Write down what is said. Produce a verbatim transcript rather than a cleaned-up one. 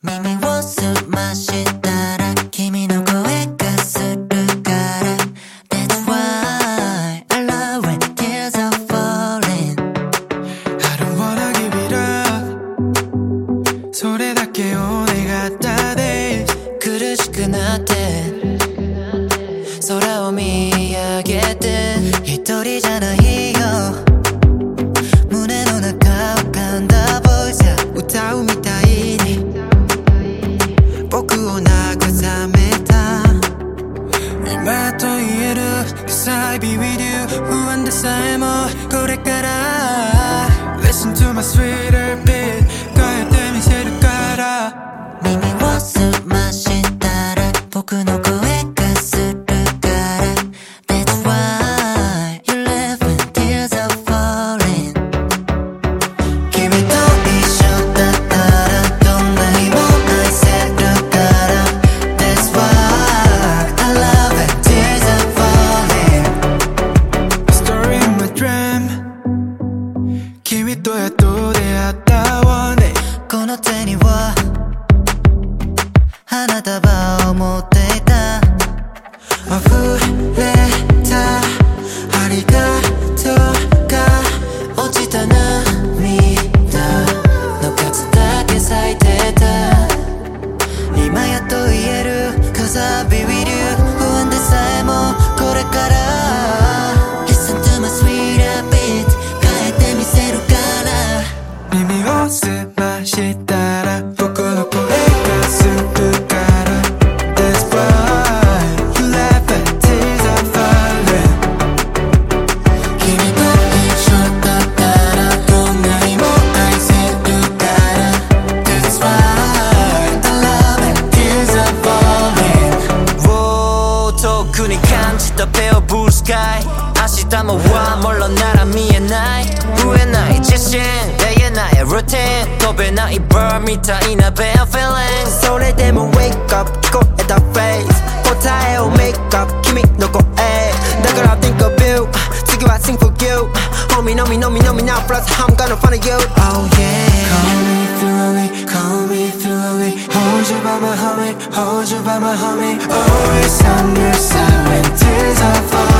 耳を澄ましたら君の声がするから That's why I love when tears are falling I don't wanna give it up それだけを願ったです苦しくなって空を見上げて一人じゃないよ胸の中浮かんだボイスが歌うみたいに僕を慰めた今と言える Cause I be with you 不安でさえもこれから Listen to my sweeter beat 変えてみせるから耳を澄ましたら僕の声がするから That's why you laugh when tears are falling 君と一緒だったらどんなにも愛せるから That's why I love when tears are falling Story in my dream 君とやっと出会った one day この手には花束を持っていた溢れたありがとうが落ちた涙の数だけ咲いてた今やっと言える Cause I'll be with you 不安でさえもこれから Listen to my sweeter beat 変えてみせるから耳を澄ましたら僕の声がするから That's why you laugh and tears are falling 君と一緒だったらどんなにも愛せるから That's why the love and tears are falling おー遠くに感じたペオブルースカイ明日もはもろなら見えない増えない自信言えないルーティン飛べないバーみたいな bad feeling それでも wake up 聞こえたフェイス答えを make up 君の声だから think of you 次は sing for you Homie know me know me know me now plus I'm gonna find you Oh yeah Call me if you're lonely Call me if you're lonely Hold you by my homie Hold you by my homie Always on your side when tears are falling